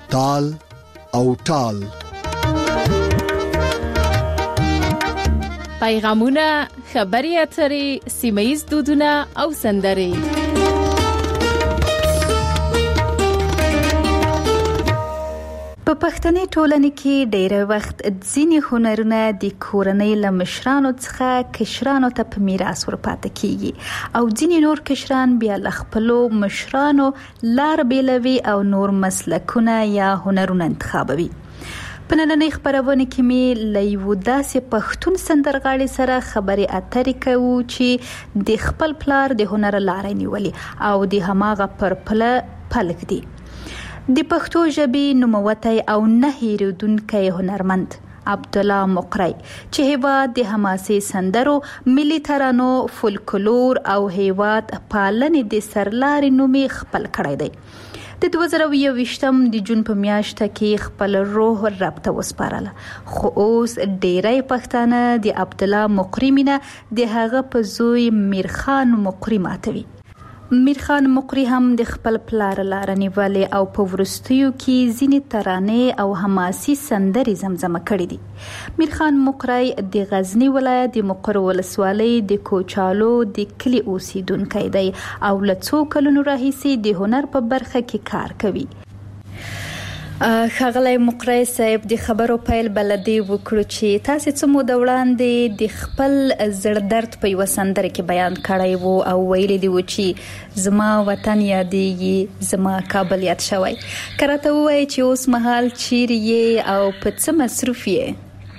تال او ټال. پیغامونه، خبري اترې، سیمه‌یز دودونه او سندرې. په پښتني ټولنه کې ډېر وخت ځینې هنرونه د کورنۍ له مشرانو څخه کشرانو ته په میراث ورپاتې کیږي او ځینې نور کشران بیا له خپلو مشرانو لار بیلوي او نور مسلکونه یا هنرونه انتخابوي. په نننۍ خبرونه کې مې له یو داسې پښتون سندرغاړي سره خبرې اترې کوو چې د خپل پلار د هنر لارې نیولې او د هماغه پر پله پلک دی. د پښتو ژبې نوموتی او نه هېرېدونکی هنرمند عبدالله مقری چې هیواد د حماسي سندرو، ملي ترانو، فولکلور او هیواد پالنې د سرلاري نومي خپل کړی دی. د 2021 د جون په میاشت کې خپل روح رب ته وسپارله، خو اوس ډیری پښتانه د عبدالله مقری مینه د هغه په زوی میرخان مقری ماتوي. میرخان مقری هم د خپل پلار لار نیولې او په ورستیو کې ځینې ترانې او حماسي سندرې زمزمه کړې دي. میرخان مقری د غزنی ولایت د مقر ولسوالۍ د کوچالو د کلی اوسیدونکی دی او له څو کلونو راهیسې د هنر په برخه کې کار کوي. ښاغلی مقری صاحب، د خبرو پیل بلدي وکړو چې تاسو څه موده وړاندې د خپل زړه درد په یوه سندره کې بیان کړی وو او ویلي دی چې زما وطن یادېږي، زما کابل یاد شوی. که راته ووایې چې اوس مهال چیرې یې او په څه مصروف یې؟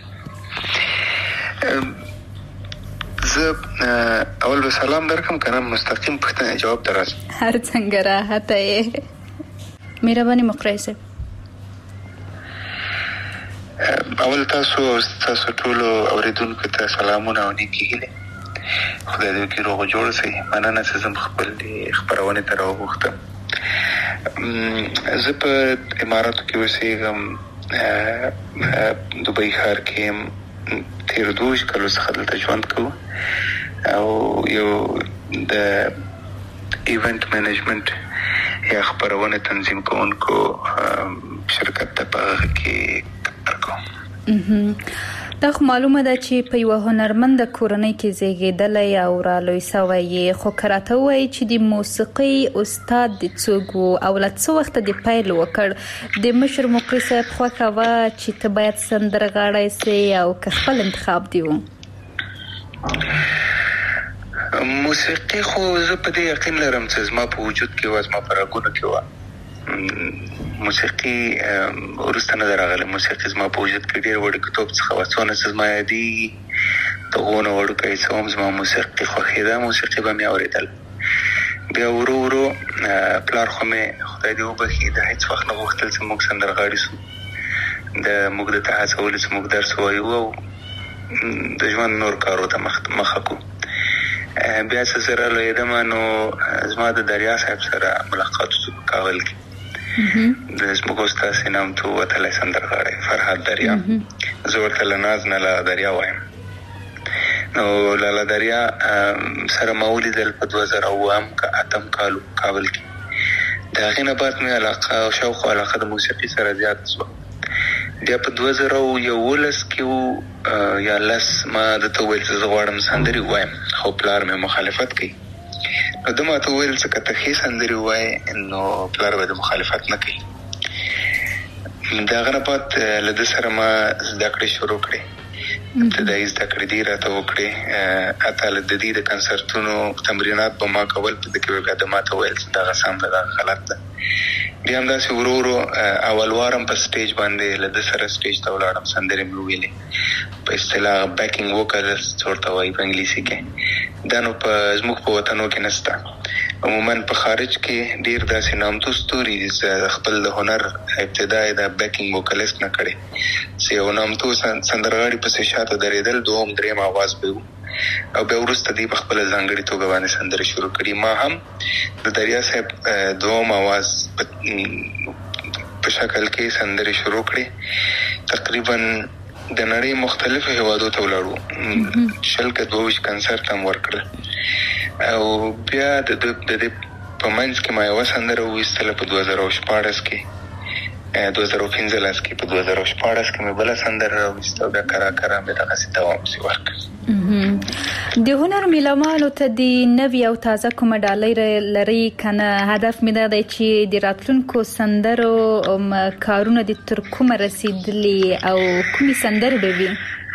زه اول به سلام درکم که نه مستقیم پوښتنې جواب ته راشم؟ هر څنګه راحته یې. مهرباني مقری صاحب. اول تاسو ټولو اوریدونکو ته سلامونه او نیکې هیلې. خدای دې وکړي روغ جوړ شئ. مننه چې زه خپل خپرونې ته راوغوښتم. زه په اماراتو کې اوسېږم، دوبۍ ښار کې یم. تېرو 2 کالو څخه دلته ژوند کوو او یو د ایونت مینجمنت یا خپرونې تنظیم کوونکو شرکت ته په هغه کې دا خو معلومه ده چې په یوه هنرمنده کورنۍ کې زیږېدلی او رالوی سوی یې، خو که راته ووایي چې د موسیقۍ استاد د څوک و او له څه وخته د پیل وکړ؟ د مشر مقری صاحب خوښه وه چې ته باید سندرغاړی سې او که خپل انتخاب دی و؟ موسیقي خو زه په دې یقین لرم چې زما په وجود کې وه، زما په رګونو کې وه. موسیقي وروسته نه ده راغلی. موسیقي زما په وجود کې ډېر وړوکتوب څخه وه. څونه چې زما یادېږي د غونه وړوکی څه وم زما موسیقي خوښېده، موسیقي به مې اورېدل. بیا ورو ورو پلار خو مې خدای دې وبخي د هېڅ وخت نه غوښتل چې موږ سندرغاړي سو. موږ د ته هڅولو چې موږ درس ووایو او د ژوند نور کارو ته مخه کړو. بیا چې زه رالویېدم نو زما د دریا صاحب سره ملاقات وشو په کابل کې. د زموږ استاد نامتو وتلی سندرغاړی فرهاد دریا، زه ورته له ناز نه لاله دریا وایم. نو لاله دریا سره ما ولیدل په 2008 کالو کابل کې. د هغې نه بعد مې علاقه او شوق علاقه د موسیقي سره زیات شوه. بیا په 2011 کې یا 10 ما درته وویل چې زه غواړم سندرې ووایم، خو پلار مې مخالفت کوي. نو ده ماته وویل چې که ته ښې سندرې ووایې نو پلار به د مخالفت نه کوي. د هغه نه بعد له ده سره ما زده کړې شروع کړې، ابتدایي زده کړې دې راته وکړې. حتی له د دې د کنسرتونو تمرینات به ما کول، په ده کې به بیا ده ماته ویل چې دغه سم ده دغه غلط ده. بیا همداسې ورو ورو اول وارم په سټیج باندې له ده سره سټیج ته ولاړم، سندرې مې وویلې. په اصطلاح بیکینګ ووکلسټ ورته وایي په انګلیسي کې. دا نو په زموږ په وطنو کې نشته. عموما په خارج کې ډیر داسې نامتو ستوري چې خپل د هنر ابتدا د بیکینګ ووکلسټ نه کړي، چې یو نامتو سندرغاړي پسې شاته درېدل، دوم درېم آواز به وو او بیا وروسته دوی په خپله ځانګړې توګه باندې سندرې شروع کړي. ما هم د دریا صاحب دوم آواز په شکل کې سندرې شروع کړې. تقریبا د نړۍ مختلفو هیوادو ته ولاړو، 22 کنسرت هم ورکړل او بیا د دې په منځ کې ما یوه سندره وویستله په 2014 کې 2015 کې په 2014 کې مې بل سندره راوستو بیا کرا مې دغه دوام سی ورکړ. د هنر میلمانو ته د نوې او تازه کومه ډالۍ لري کنه هدف مې دا دی چې د راتلونکو سندرو کارونه د تر کومه رسیدلي او کومې سندرې به وي؟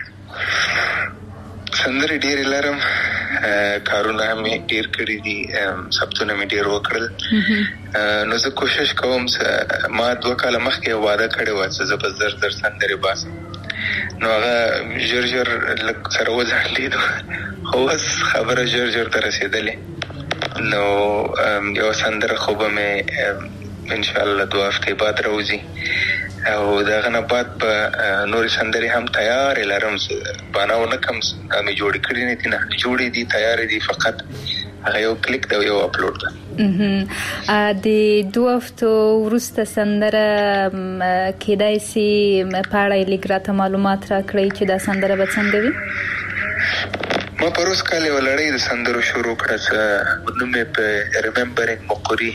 سندرې ډېرې لرم، کارونه هم ډېر کړي دي، ثبتونه مې ډېر وکړل. نو زه کوشش کوم ما 2 کاله مخکې وعده کړې وه چې زه به زر سندرې باسم، نو هغه ژر سره وځنډېدو، خو اوس خبره ژر ته رسېدلې. نو یو سندره خو به مې انشاءالله 2 هفتې بعد راوځي او دغه نه بعد به نورې سندرې هم تیار لرم. باناو نه کم مې جوړې کړې نه دي، نه جوړې دي، تیار دي، فقط هغه یو کلیک دا یو اپلوډ ده. د 2 هفتو وروسته سندره کېدای شي په اړه لیک راته معلومات راکړئ چې دا سندره به څنګه وي؟ ما پروس کال یو لړۍ د سندرو شروع کړه چې نوم یې په ریممبرینګ مقری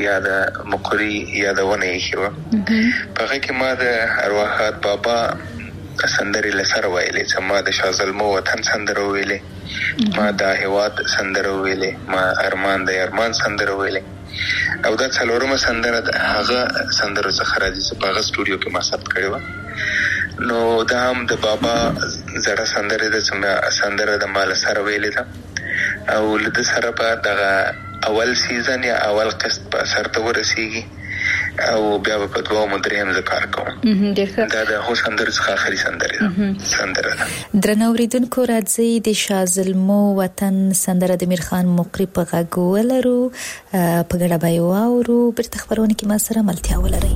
یادونه ایښې وه. په هغه کې ما د ارواحات بابا سندرې له سره ویلې، چې ما د شازلمو وطن سندره ویلې، ما د هیواد سندره ویلې، ما ارمان د ارمان سندره ویلې، او دا 4مه سندره هغه سندرو څخه راځي چې په هغه سټوډیو کې ما ثبت کړې وه. نو دا هم د بابا زړه سندره ده چې سندره د ما له سره ویلې ده، او له ده سره به دغه اول سیزن یا اول قسط په سر ته ورسیږي او بیا په 2 او 3 ذکر کوم. دا د هو سندره څخه اخري سندره ده. درنو اوریدونکو راځي د شازلمو وطن سندره د میرخان مقری په غږ ولرو، په ګډه به یې واورو. بیرته خبرونه کې ما سره ملتیا ولرئ.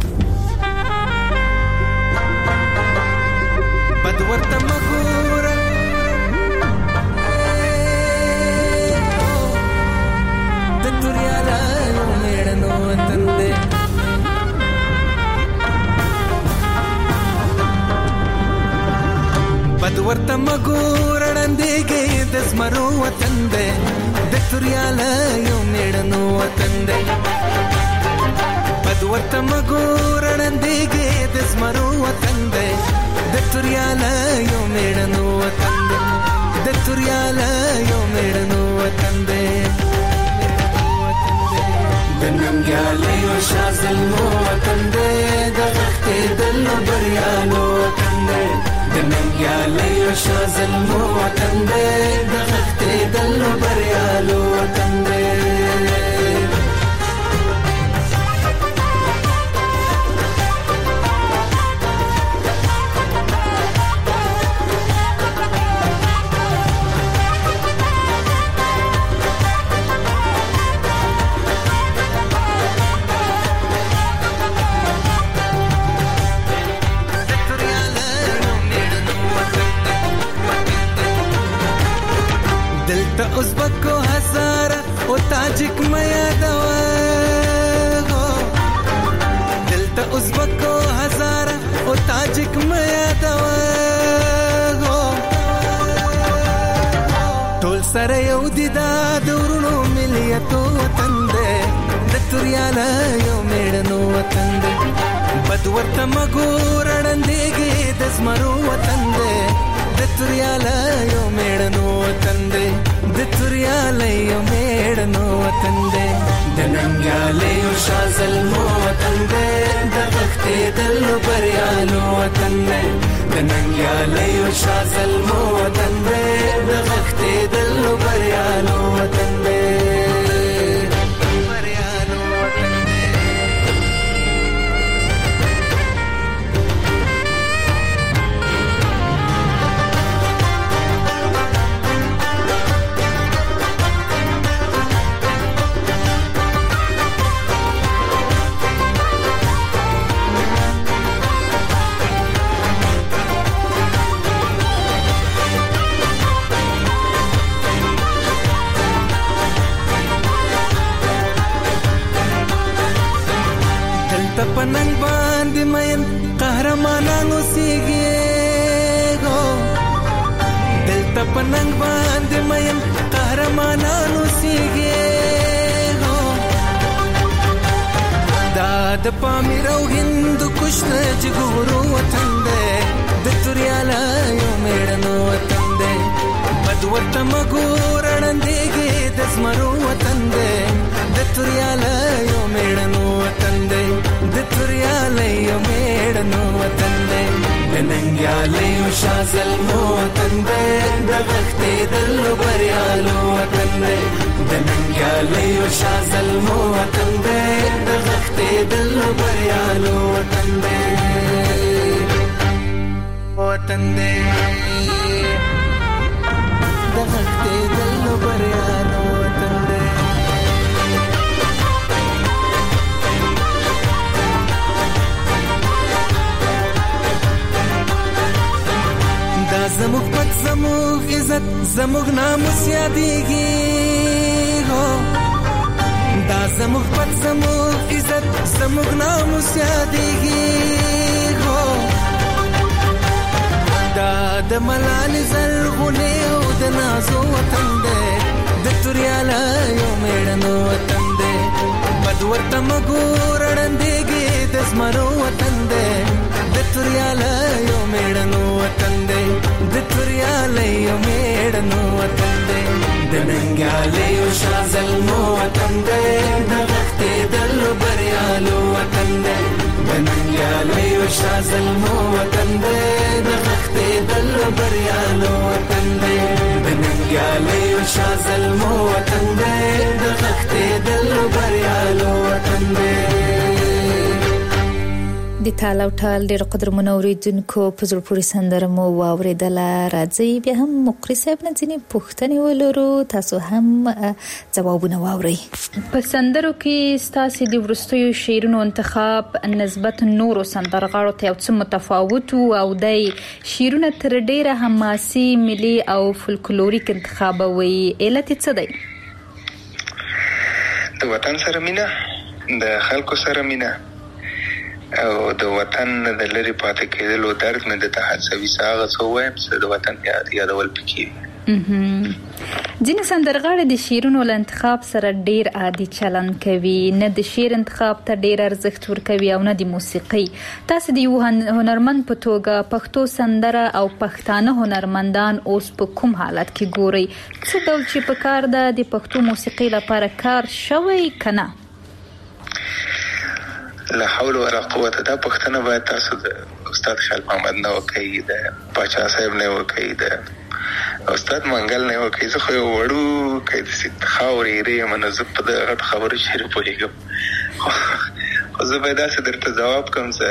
بدورته مغوره د توریالا میړنو وطن دې، بدورته مغوره نندېږي د زمرو وطن دې، د توریالا یو میړنو وطن دې، بدورته مغوره نندېږي د زمرو وطن دې، د توریالا یو میړنو وطن دې، د توریالا یو میړنو وطن دې، د ننګیاله یو شازلمو وطن دې، د غښتې دلو بریالو وطن دې، د ننګیاله یو شازلمو وطن دې، د غښتې دلو بریالو وطن دې. ازبکو هزاره او تاجک میا دوا، دلته ازبکو هزاره او تاجک میا دوا، ټول سره یو دي دا دورونو ملیتو وطن دې، د توریالا یو میړنو وطن دې، بدورته مګوره نندېږي د زمرو وطن دې، د توریالا یو میړنو وطن دې، د توریالا یو میړنو وطن دې، د ننګیاله یو شازلمو وطن دې، د غښتې دلو بریالو وطن دې، د ننګیاله یو شازلمو وطن دې، د غښتې دلو بریالو وطن دې. پننګ باندې مېن قهرمانانو سیږي، دلته پننګ باندې مېن قهرمانانو سیږي، دا د پامیر او هند کشت جګورو وطن دی د توریاله یو میړنو وطن دی بد ورته مګور اړندېږي د زمرو وطن دی د توریاله یو میړنو وطن دی د توریاله یو میړنو وطن دی د ننګیاله یو شازلمو وطن دی د غښتېدل بریالو وطن دی د ننګیاله یو شازلمو وطن دی د غښتېدل بریالو وطن دی وطن دی د غښتېدل بریالو وطن دی دا زموږ پت زموږ عزت زموږ ناموس یادېږي هو دا زموږ پت زموږ عزت زموږ ناموس یادېږي هو دا د ملالې زرغونې او د نازو وطن دی د توریاله یو میړنو وطن دی بد ورته مګور اړندېږي د زمرو وطن دی د توریاله یو میړنو وطن دی د توریاله یو میړنو وطن دی د ننګیاله یو شازلمو وطن دی د غښتېدل بریالو وطن دی د ننګیاله یو شازلمو وطن دی د غښتېدل بریالو وطن دی د ننګیاله یو شازلمو وطن دی د غښتېدل بریالو وطن دی د تال او ټال ډېر قدرمنو اوریدونکو په زړه پورې سندره مو واورېدله. راځئ بیا هم مقري صاحب نه ځینې پوښتنې ولرو، تاسو هم ځوابونه واورئ. په سندرو کې ستاسې د وروستیو شعرونو انتخاب نسبت نورو سندرغاړو ته یو څه متفاوت او دی شعرونه تر ډېره حماسي، ملي او فولکلوریک انتخابوي. علت یې څه دی؟ د وطن سره مینه، د خلکو سره مینه او د وطن د لري پاتې کېدلو درد مې د تحسوي ساغه څو وایم چې د وطن یادول پکې. ځینې سندرغاړي د شعرونو له انتخاب سره ډېر عادي چلند کوي، نه د شعر انتخاب ته ډېر ارزښت ورکوي او نه د موسیقۍ. تاسو د یو هنرمند په توګه پښتو سندره او پښتانه هنرمندان اوس په کوم حالت کې ګورئ؟ څه ډول چې په کار ده د پښتو موسیقۍ لپاره کار شوی که نه؟ لا حول ولا قوت. دا پښتنه باید تاسو د استاد خیال محمد نه وکړئ، د پاچا صاحب نه وکړئ، د استاد منګل نه وکړئ. زه خو یو وړو کې د خاورې ری منه زه په د غټ خبرو شعر پوهېږم، خو زه باید داسې درته ځواب کوم چې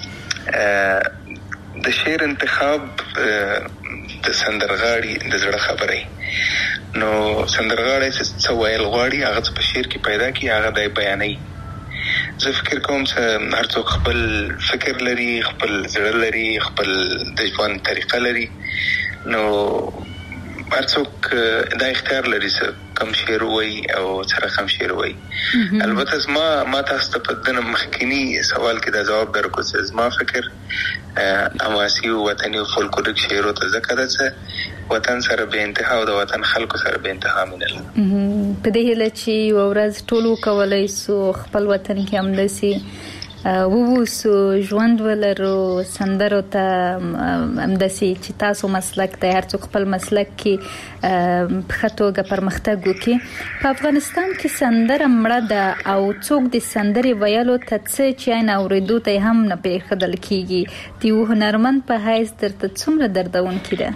د شعر انتخاب د سندرغاړي د زړه خبرې. نو سندرغاړی چې څه ویل غواړي هغه په شعر کې پیدا کړي، هغه دی بیانوي. زه فکر کوم چې هر څوک خپل فکر لري، خپل زړه لري، خپل د ژوند طریقه لري. نو هر څوک دا اختیار لري چې کم شعر وایي او څه رقم شعر وایي. البته ما تاسو ته په دنه مخکینی سوال کې دا جواب درکو چې زما فکر حماسي او وطني او فولکلوریک شعرو ته ځکه ده چې وطن سره به انتها او د وطن خلکو سره به انتها مینه لري. په دې هیله چې یو ورځ ټول وکولای سو خپل وطن کې همداسې ووسو، ژوند ولرو، سندرو ته همداسې چې تاسو مسلک دی هر څوک خپل مسلک کې په ښه توګه پرمختګ وکړي. په افغانستان کې سندره مړه ده او څوک د سندرې ویلو ته څه چې عین اورېدو ته هم نه پرېښودل کېږي. د یو هنرمند په حیث درته څومره دردونکې ده؟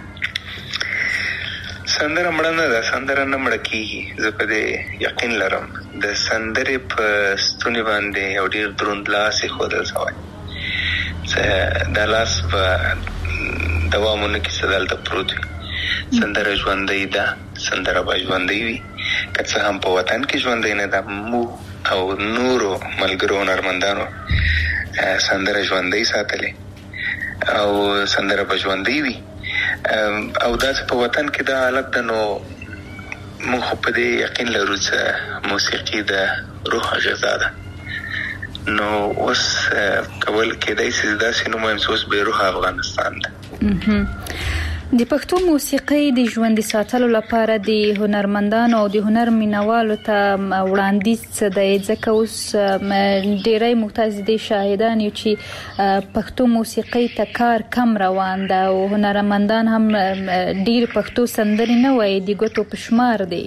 سندره مړه نه ده، سندره نه مړه کېږي. زه په دې یقین لرم. د سندرې په ستوني باندې یو ډېر دروند لاس ایښودل شوی چې دا لاس به دوام ونه کړي، چې دلته پروت وي. سندره ژوندۍ ده، سندره به ژوندۍ وي که څه هم په وطن کې ژوندۍ نه ده. موږ او نورو ملګرو هنرمندانو سندره ژوندۍ ساتلې او سندره به ژوندۍ وي. او داسې په وطن کې دا حالت ده. نو موږ په دې یقین لرو چې موسیقي د روح غذا ده. نو اوس کول کېدای شي داسې نو مهم اوس به روح افغانستان ده. د پښتو موسیقۍ د ژوندۍ ساتلو لپاره د هنرمندانو او د هنر مینوالو ته وړاندیز څه دی؟ ځکه اوس ډېری موږ د شاهدان یو چې پښتو موسیقۍ ته کار کم روان ده او هنرمندان هم ډېر پښتو سندرې نه وایي، د ګوتو په شمار دي.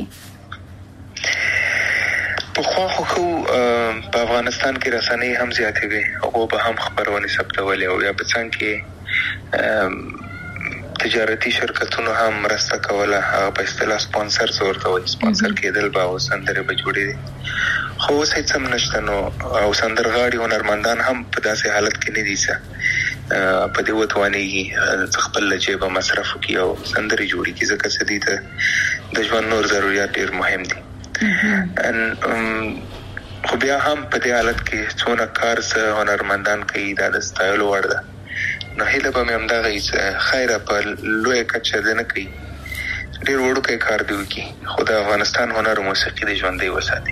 پخوا خو په افغانستان کې رسنۍ هم زیاتې وي او به هم خبرونه ثبتولې او یا په څنګه کې تجارتي شرکتونو هم مرسته کوله، هغه په اصطلاح سپانسرز ورته وایي، سپانسر کېدل به او سندرې به جوړېدې. خو اوس هېڅ هم نشته نو او سندرغاړي هنرمندان هم په داسې حالت کې نه دي چې په دې وتوانېږي خپل له جیبه مصرف وکړي او سندرې جوړې کړي، ځکه چې دې ته د ژوند نور ضرورت ډېر مهم دي. خو بیا هم په دې حالت کې څونه کار څه هنرمندان کوي دا د ستایلو وړ ده. نو هیله به مې همدغه وي چې خیره په لویه کچه دې نه کوي، ډېر وړوکی کار دې وکړي خو د افغانستان هنر او موسیقي دې ژوندی وساتي.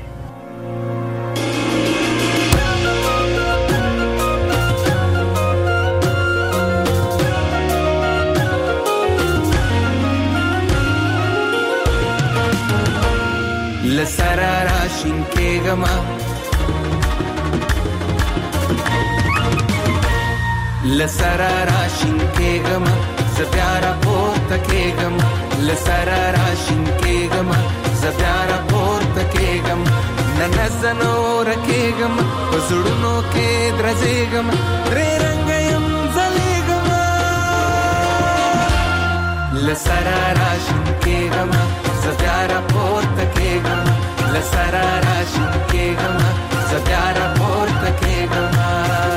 لسرا راشین کېږما لسرا راشین کېږما زه بیا راپورته کېږم، لسرا راشین کېږما زه بیا راپورته کېږم، نه زه نوره کېږم په زړونو کې درځېږم، درې رنګه یم ځلېږمه. لسرا راشین کېږما زه بیا راپورته کېږم، لسرا راشین کېږما زه بیا راپورته کېږمه.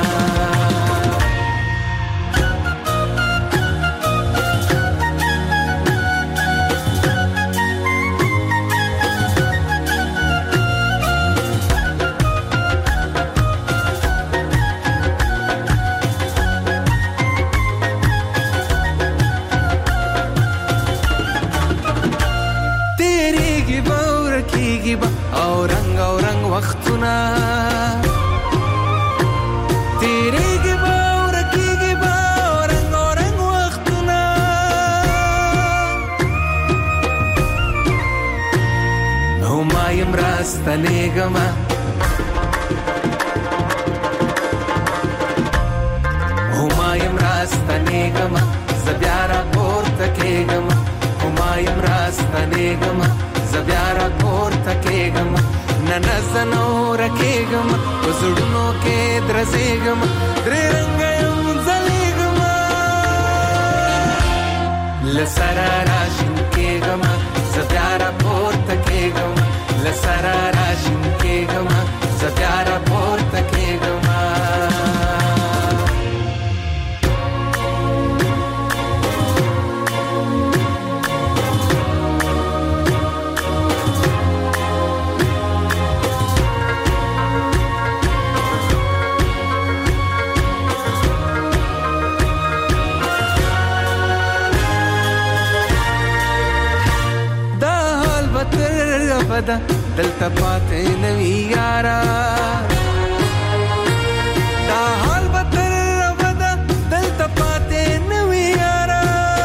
او رنگ وختونه تیریږي به او رکیږي به او رنگ وختونه، نو ما یم راستنېږمه او ما یم راستنېږمه زه بیا راپورته کېږم، او ما یم راستنېږمه زه بیا راپورته کېږم، نه زه نوره کېږم په زړونو کې درځېږم، درې رنګه یم ځلېږمه. لسرا راشین کېږم زه بیا راپورته کېږم، لسرا راشین کېږم زه بیا راپورته کېږم. دلته پاتې نوی یارا دا حال به تر ابده دلته پاتې نوی یارا،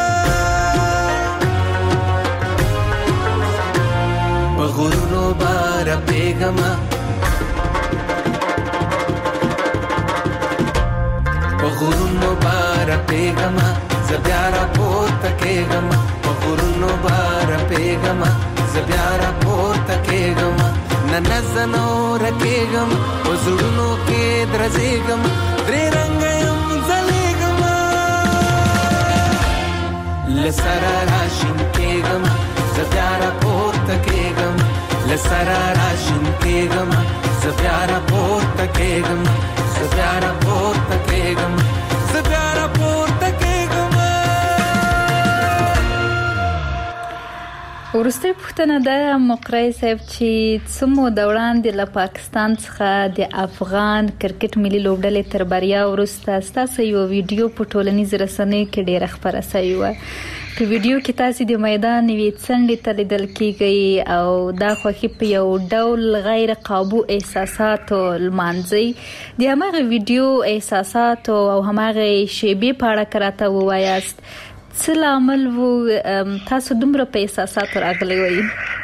په غرونو به رپېږمه په غرونو به رپېږمه زه بیا راپورته کېږم، په غرونو به رپېږمه زه بیا راپورته کېږم، نه زه نوره کېږم په زړونو کې درځېږم، درې رنګه یم ځلېږمه. لسرا راشین کېږم زه بیا راپورته کېږم، لسرا راشین کېږم زه بیا راپورته کېږم، زه بیا راپورته کېږم، زه بیا راپورته کېږم. وروستۍ پوښتنه ده مقری صاحب چې څه موده وړاندې له پاکستان څخه د افغان کرکټ ملي لوبډلې تر بریا وروسته ستاسو یو ویډیو په ټولنیزو رسنیو کې ډېره خپره شوې وه. په ویډیو کې تاسو د میدان یوې څنډې ته لیدل کېږئ او دا خوښي په یو ډول غیر قابو احساساتو لمانځئ. د هماغه ویډیو احساساتو او هماغه شیبې په اړه که راته ووایاست څه لامل وو تاسو دومره په احساساتو راغلي وئ؟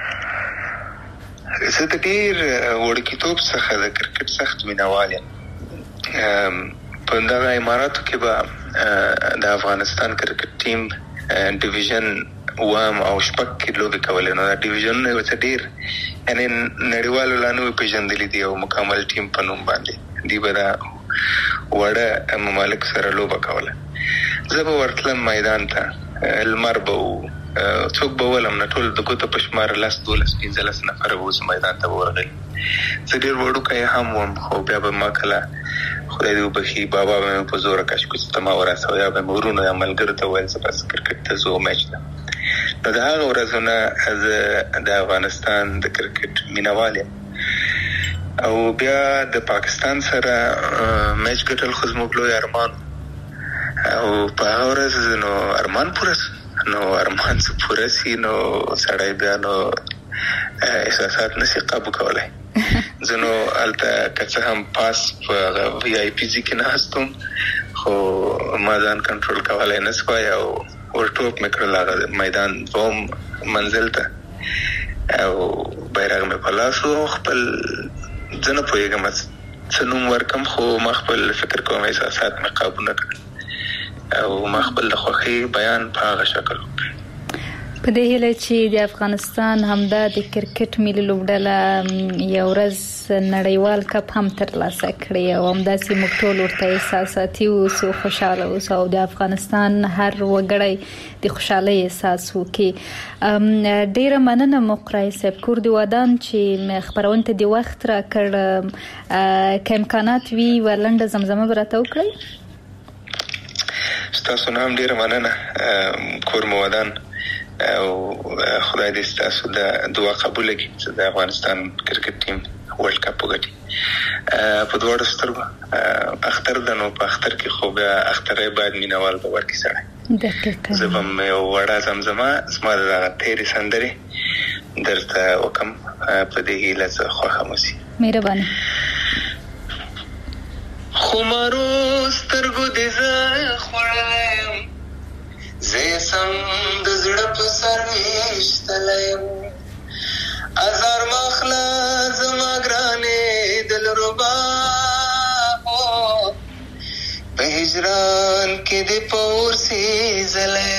زه د ډېر وړکیتوب څخه د کرکټ سخت مینوال یم. په دغه اماراتو کې به د افغانستان کرکټ ټیم ډیویژن وام او شپږ کې لوبې کولې. نو دا ډیویژنونه یو څه ډېر یعنې نړیوالو لا نه وي پېژندلي دي او مکمل ټیم په نوم باندې دوی به دا وړه ممالک سره لوبه کوله. زه به ورتلم میدان ته، لمر به و، څوک به ولم نه، ټول د ګوتو په شمار 10 12 15 نفره به اوس میدان ته ورغلي. زه ډېر وړوکی هم وم، خو بیا به ما کله خدای دې وبخي بابا به مې په زوره کشکوچ ته ما ورسوه، یا به مې ورونو یا ملګرو ته ویل زه بس کرکټ ته ځو میچ ته. نو د هغه ورځو نه زه د افغانستان د کرکټ مینوال یم. او بیا د پاکستان سره میچ ګټل خو زموږ لوی ارمان، او په هغه ورځ نو ارمان پوره سو. نو ارمان څه پوره سي نو سړی بیا نو احساسات نشي قابو کولی. زه نو هلته که څه هم پاس په وی آی پي ځای کې ناست وم، خو ما ځان کنټرول کولی نه سوای او ورټوپ مې کړل هغه میدان دوم منزل ته، او بیرغ مې په لاس و. خپل زه نه پوهېږم څه نوم ورکم، خو ما خپل فکر کوم احساسات مې قابو نه کړل او ما خپل د خوښۍ بیان په هغه شکل وکړ. په دې هیله چې د افغانستان همدا د کرکټ ملي لوبډله یو ورځ نړیوال کپ هم ترلاسه کړي او همداسې موږ ټول ورته احساساتي اوسو، خوشحاله اوسو او د افغانستان هر وګړی د خوشحالۍ احساس وکړي. ډیره مننه مقرای صاحب، کور دی ودان چې خبرونه ته د وخت راکړ. که امکانات وي ولنډه زمزمه به راته وکړئ. ستاسو نه هم ډیره مننه، کور مو ودان او خدای دې ستاسو د دعا قبول کړي چې د افغانستان کرکټ ټیم ورلد کپ وګټي. په دواړو سترګو اختر ده، نو په اختر کې خو بیا اخترې باید مینوال به ورکړي سړی. زه به یو وړه زمزمه زما د دغه تېرې سندرې درته وکړم، په دې هیله زه خوښه مو سي. مهرباني. خمارو سترګو دې زه خوړلی، زه سم د زړه په سر ویشتلی، ازار مخله زما ګرانې دلربا، په هجران کې دې په اور سیزلی،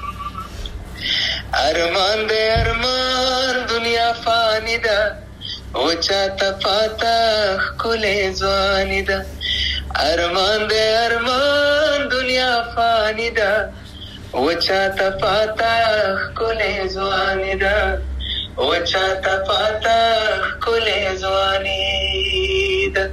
ارمان دې ارمان دنیا فانی ده، وچاته پاته ښکلې ځواني ده، ارمان دې ارمان دنیا فانی ده، وچاته پاته ښکلې ځواني ده، وچاته پاته ښکلې ځواني ده.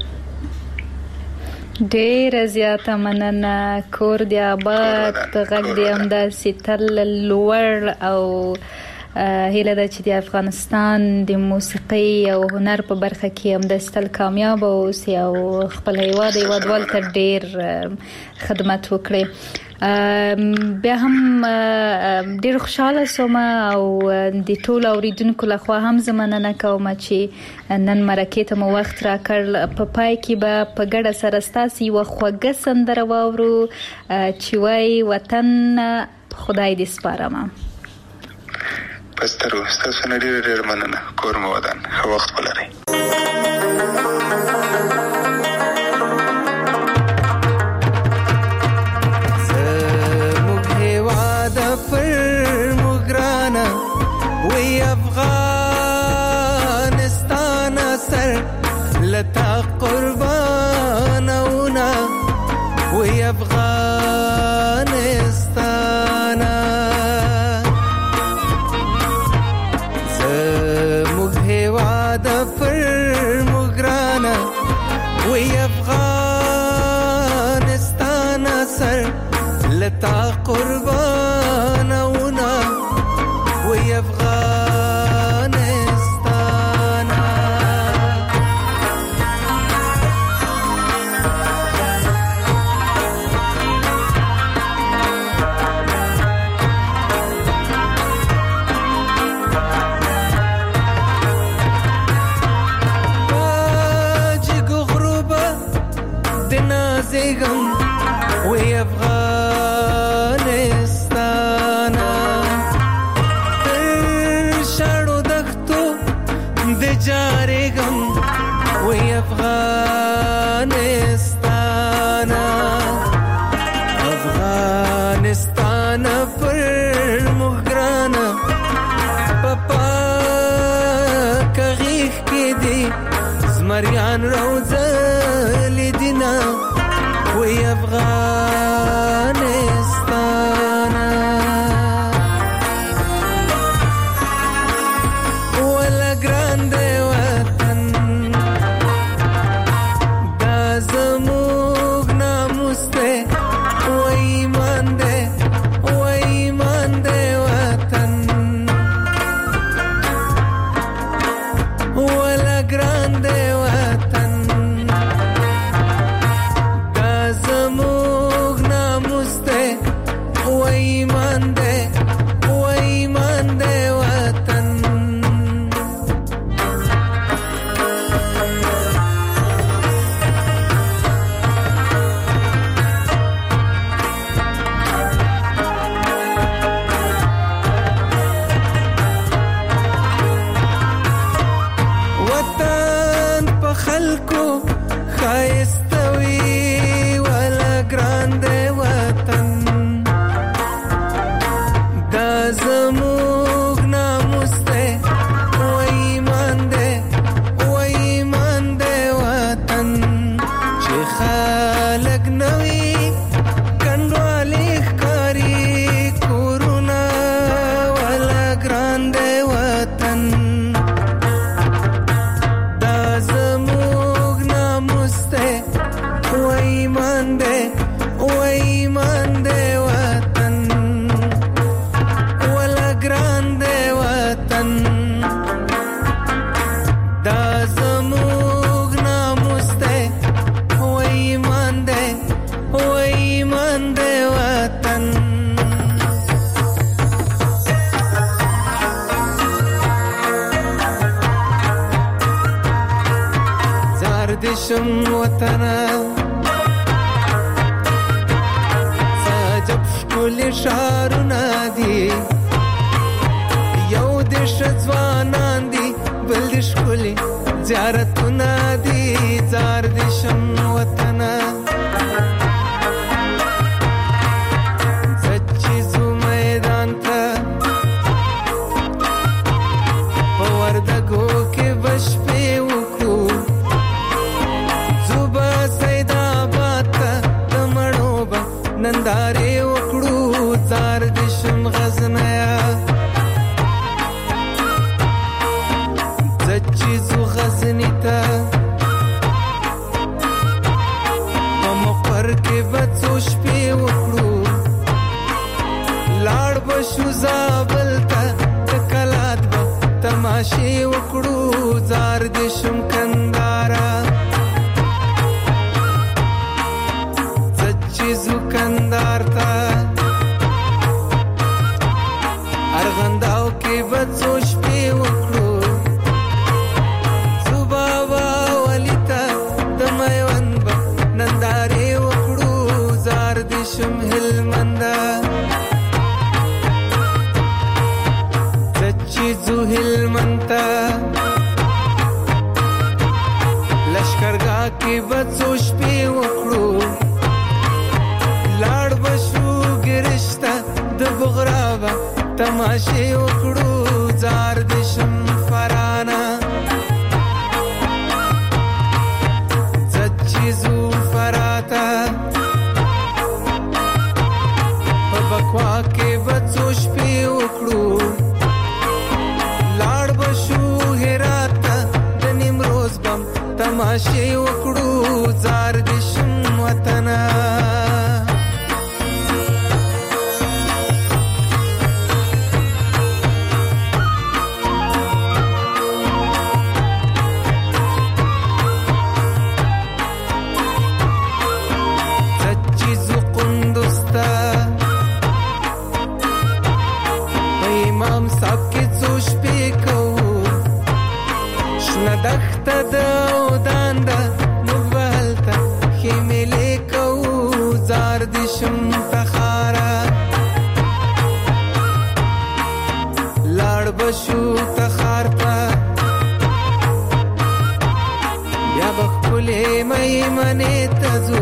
ډېره زیاته مننه، کور دی آباد، غږ دی همداسې تل لوړ او هیله ده چې د افغانستان د موسیقۍ او هنر په برخه کې همداسې تل کامیاب اوسي او خپل هیوادوالو ته ډېر خدمت وکړي. بیا هم ډېر خوشحاله شوم او د ټولو اوریدونکو لخوا هم زه مننه کوم چې نن مرکې ته مو وخت راکړ. په پای کې به په ګډه سره ستاسې یوه خوږه سندره واورو چې وایي وطن خدای دې سپارمه. پسترو ستاسو نه ډېر مننه، کور مو ودان، ښه وخت ولرئ. زموږ هېواد پر موږ ګرانه وی افغانستان سر لتا قربانونه وی افغانستان زموږ هېواد پر موږ ګرانه وی افغانستان سر لتا قربانونه وی افغانستان واجګ غروبه د نازګم وی افغانستان افغانستان پر مهګرانا پپا کغیخ کې دی زمریان روزه لیدینا وی افغانستان ولا ګران دی وطن دا زموږ ناموس دی دشم وطنا ساجب شکل شارنا دی یو دش ځوانان دی بل دش کلی زیارتنا دی زار دشم وطنا سچیزو میدان تا پوردگو کے بش پہ وکو ننداره وکړو زار دشم غزنیا زچیزو غزنی تا مقر کې بچو شپې وکړو لاړ بشو زابل تا کلات با تماشې وکړو زار دشم کندارا زکندار تا ارغنداو کې بچو شپې وکړو صبابا ولیتا د میوند با نندارې وکړو زار دشم هلمندا زچیزو هلمنتا لشکرګاه کې بچو شپې وکړو لاړ بشو ګرشتا د بغرابا تماشې وکړو زار دشم فرانا زچیزو فراتا په بکوا کې بچو شپې وکړو لاړ بشو هراتا د نیمروز بم تماشې وکړو زار دشم وطنا دخته د ودان ده موږ به هلته خیمې لیکو میمنې ته ځو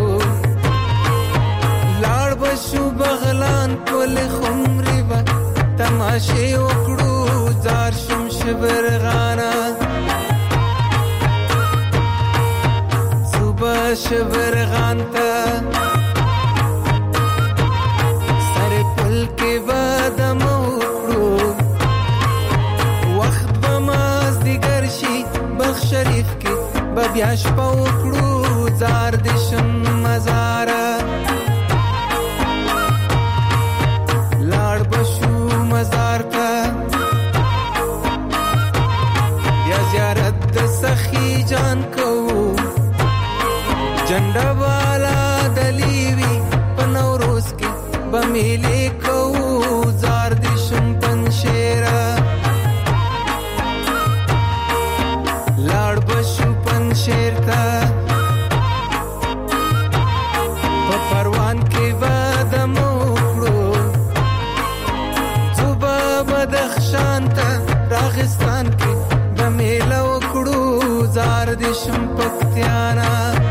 لاړ بشو بغلان کل خمرې به تماشې وکړو زار شم شبرغانا صبح شبرغان ته سر پل کې بادم وکړو وخت به مازدیګر شي بخ شریف کې به بیا شپه وکړو زار د شم مزاره لاړ بشو مزار ته بیا زیارت د سخی جان کوو جنډه والا دلیوی په نوروز کې به میلې کوو زار د شم پنشیره لاړ بشو پنشیر ته په پروان کې بادم وکړو صوبه بدخشان ته راغستان کې به میله وکړو زار د شم پکتیانا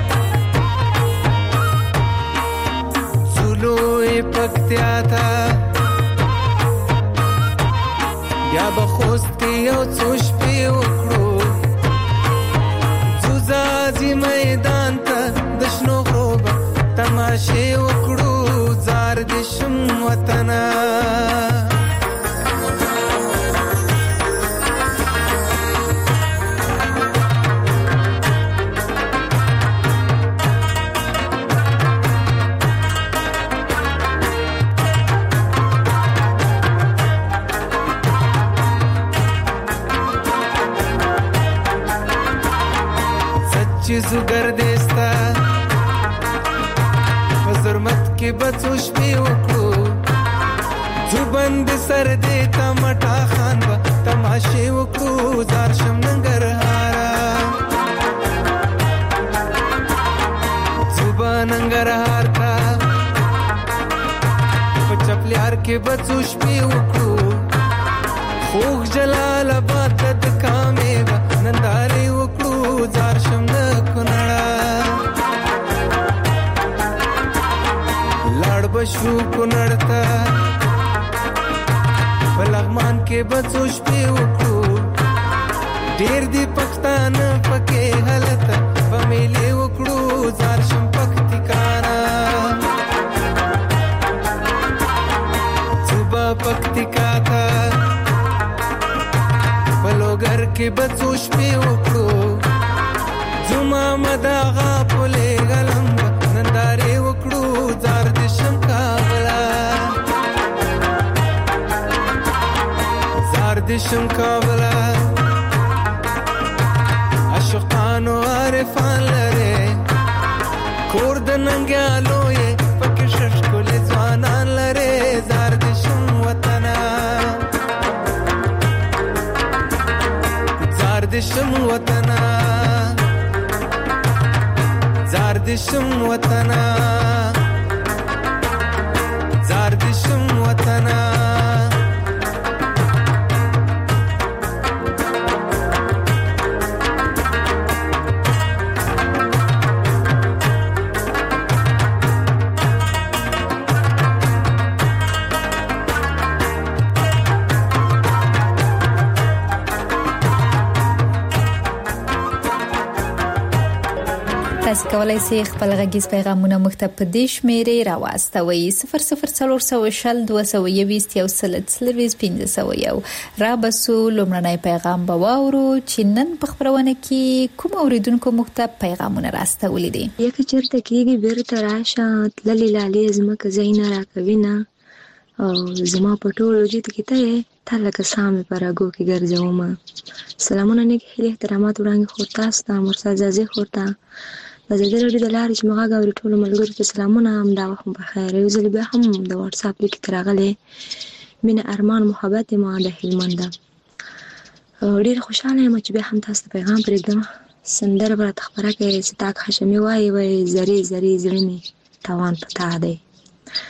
زولوی پکتیا ته بیا به خوست کې یو څو شپې وکړو ځوځازي میدان ته د شنو غرو به تماشې وکړو زار د شم وطنه چیزو گردستا وزرمت کې بچو شپې وکړو زوبند سر دې تمټا خان با تماشې وکړو زار شم ننګرهارا زوبا ننګرهار تا په چپلیار کې بچو شپې وکړو خوږ جلال آباد د کامې با نندارې وکړو زار شم د کونړه لاړ بشو کونړ ته په لغمان کې بڅو شپې وکړو ډېر دي پښتانه پکې هلته به میلې وکړو زار شم پکتیکانا صوبه پکتیکا ته په لوګر کې بڅو شپې وکړو زما مداغا پولې غلم نندارې وکړو زار د شم کابلا زار د شم کابلا عاشقانو عارفان لره کور د ننګیالو یې پکې ششکولې ځوانان لره زار د شم وطنه زار د شم وطنه زار د شم وطنه زار د شم وطنه تاسو کولای شئ خپل غږیز پیغامونه موږ ته په دې شمیرې راواستوئ 00402021 را بسو لومړنی پیغام به واورو چې نن په خبرونه کې کوم اوریدونکو موږ ته پیغامونه راستولي دي یک چرته کېږي بیرته راشه تللې لالې زمکه زینا راکوي نه او زما په ټولو جیت کې ته لکه سامې پراګو کې ګرځوم سلامونه نیک هیله احترامات وړاندې خو تاسو ته مرسا ځازي خو ته د زړه لري د لارې چې مغا غوړي ټول ملګرو ته سلامونه هم دا وخت په خیر یو ځل بیا هم د واتس اپ لیک ترغلې مینه ارمان محبت ما د هلمند ډیر خوشاله یم چې بیا هم تاسو ته پیغام پرېږدم سندره به تخبره کې ستاک هاشمي وای زری زری زړه می توان پتا دی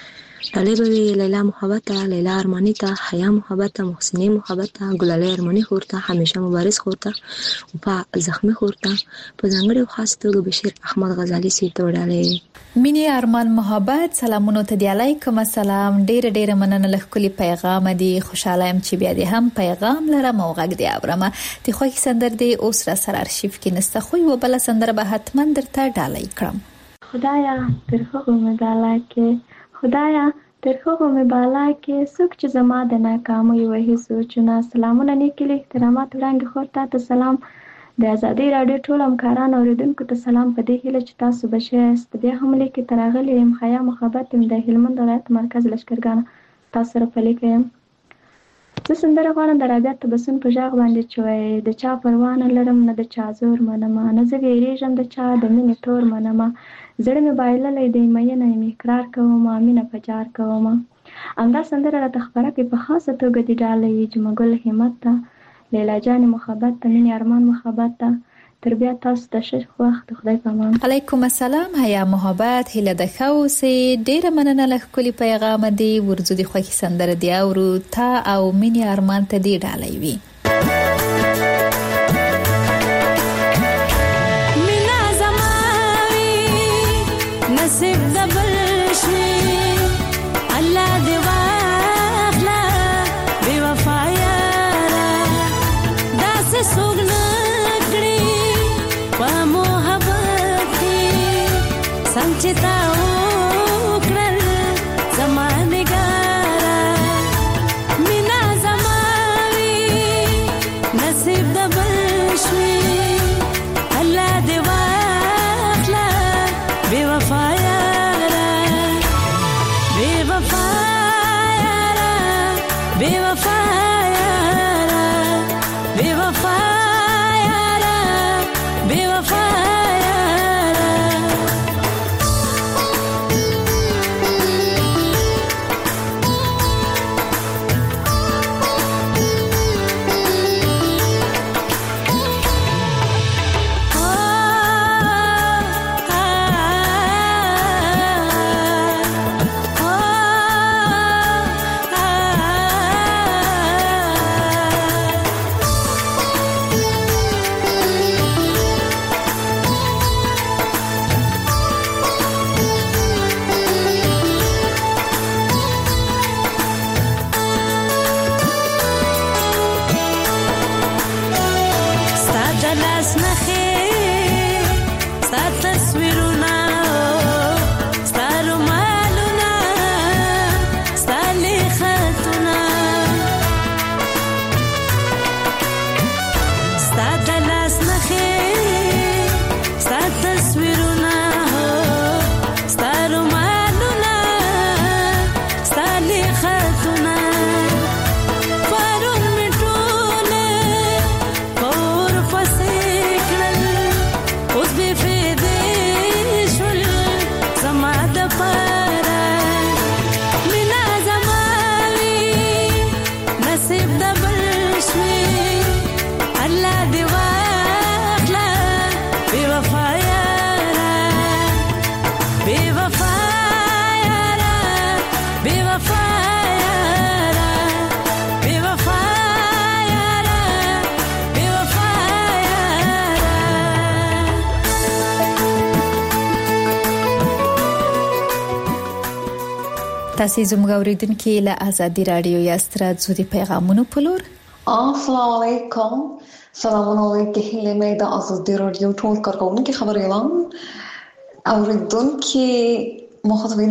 ډالۍ به وي لیلا محبت ته، لیلا ارماني ته، حیا محبت ته، محسنې محبت ته، ګلالۍ ارماني خور ته، همیشه مبارز خور ته، وفا زخمي خور ته، په ځانګړې او خاص توګه بشیر احمد غزالي صاحب ته ډالۍ وي. مینې ارمان محبت سلامونو ته دی. علیکم السلام. ډېر مننه له ښکلي پیغام دی. خوشاله یم چې بیا دې هم پیغام لرم او غږ دی اورم. د خوښ سندر دی اوس را سره ارشیف کې نسته، خو یو بل سندر به حتما درته ډالۍ کړم. خدایا تر هغه مې بالا کې، خدایا تر هغه مې بالا کې، څوک چې زما د ناکامۍ وهي سوچونه. سلامونه نیکي احترامات وړاندې خور ته سلام. د ازادي راډیو ټول همکاران اوریدونکو ته سلام. په دې هیله چې تاسو به ښه یاست. بیا هم لیکې ته راغلی یم. حیا محبت یم د هلمند ولایت مرکز لښکرګانه تاسو سره په لیکه یم. زه سندره غواړم د رابعه تبسم په غږ باندې چې وایي د چا پروا نه لرم نه د چا زور منمه، نه زه ویرېږم د چا د مینې تور منمه، زړه مې بایللی دی مینه یم اقرار کومه، مینه په جار کومه. همدا سندره راته خپره کړي په خاصه توګه د ډالۍ جمعه ګل همت ته، لیلا جان محبت ته، مینې ارمان محبت ته. تر بیا تاسو ته ښه وخت. خدای په امان. علیکم السلام. حیا محبت هیله د ښه اوسې. ډېره مننه له ښکلي پیغام دی. ورځو د خوښي سندره دی اورو تا او مینې ارمان ته دی ډالۍ وي. مینا زماوي نصیب د بلشي الله دی واخلا بے وفا یارا داس سوګنا په محبت کې سمچتا وکړل زمانه ګارا مینا زماوي نصیب د بلشي الله دی واخلا بے وفا یارا بے وفا یارا بے وفا یارا بے وفا تاسو زموږ اوریدونکو له ازادي رادیو یاسترا زودي پیغامونو په لور. السلام علیکم. سلامونه علیکم هیله د ازادي رادیو ټول کارکونکو خبر اعلان اوریدونکو مخاطبین